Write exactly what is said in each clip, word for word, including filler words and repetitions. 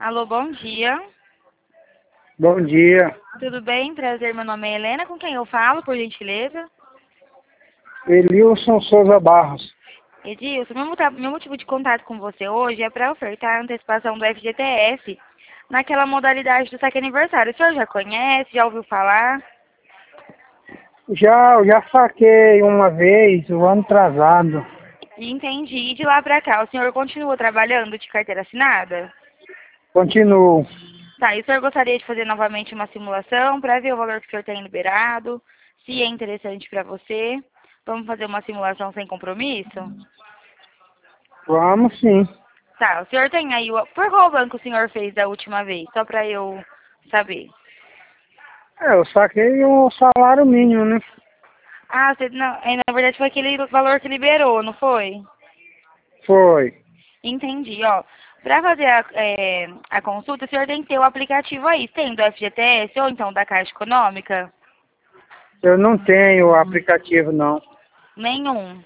Alô, bom dia. Bom dia. Tudo bem? Prazer, meu nome é Helena. Com quem eu falo, por gentileza? Elilson Souza Barros. Edilson, meu, mota- meu motivo de contato com você hoje é para ofertar a antecipação do F G T S naquela modalidade do saque aniversário. O senhor já conhece? Já ouviu falar? Já, já saquei uma vez, o ano atrasado. Entendi. E de lá para cá, o senhor continua trabalhando de carteira assinada? Continuo. Tá, e o senhor gostaria de fazer novamente uma simulação para ver o valor que o senhor tem liberado? Se é interessante para você? Vamos fazer uma simulação sem compromisso? Vamos sim. Tá, o senhor tem aí, o... por qual banco o senhor fez da última vez? Só para eu saber. É, eu saquei o salário mínimo, né? Ah, você, não, é, na verdade foi aquele valor que liberou, não foi? Foi. Entendi, ó. Para fazer a, é, a consulta, o senhor tem que ter o aplicativo aí. Tem do F G T S ou então da Caixa Econômica? Eu não tenho aplicativo, não. Nenhum.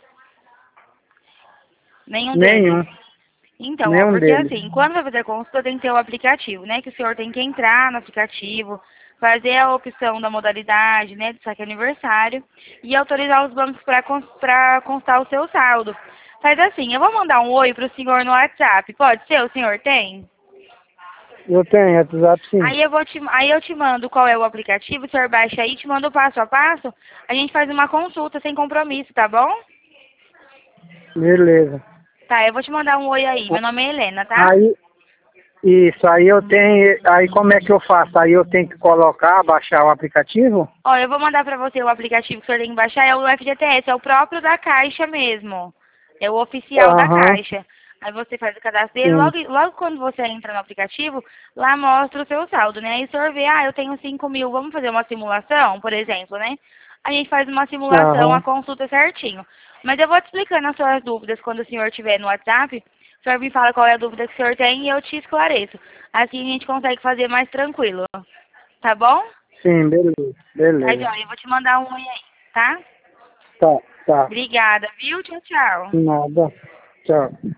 Nenhum deles. Nenhum. Então, ó, Nenhum porque deles. assim, quando vai fazer a consulta tem que ter o aplicativo, né? Que o senhor tem que entrar no aplicativo, fazer a opção da modalidade, né, do saque aniversário e autorizar os bancos para constar o seu saldo. Faz assim, eu vou mandar um oi pro senhor no WhatsApp, pode ser? O senhor tem? Eu tenho, WhatsApp sim. Aí eu vou te, aí eu te mando qual é o aplicativo, o senhor baixa aí, te manda o passo a passo, a gente faz uma consulta sem compromisso, tá bom? Beleza. Tá, eu vou te mandar um oi aí, meu nome é Helena, tá? Aí, isso, aí eu tenho, aí como é que eu faço? Aí eu tenho que colocar, baixar o aplicativo? Ó, eu vou mandar pra você o aplicativo que o senhor tem que baixar, é o F G T S, é o próprio da Caixa mesmo. É o oficial da Aham, Caixa. Aí você faz o cadastro dele, sim. logo, logo quando você entra no aplicativo, lá mostra o seu saldo, né? Aí o senhor vê, ah, eu tenho cinco mil, vamos fazer uma simulação, por exemplo, né? A gente faz uma simulação, a Aham, consulta certinho. Mas eu vou te explicando as suas dúvidas quando o senhor estiver no WhatsApp. O senhor me fala qual é a dúvida que o senhor tem e eu te esclareço. Assim a gente consegue fazer mais tranquilo. Tá bom? sim, beleza, Tá, beleza. joia. Eu vou te mandar um oi aí, tá? Tá, tá. Obrigada, viu? Tchau, tchau. Nada. Tchau.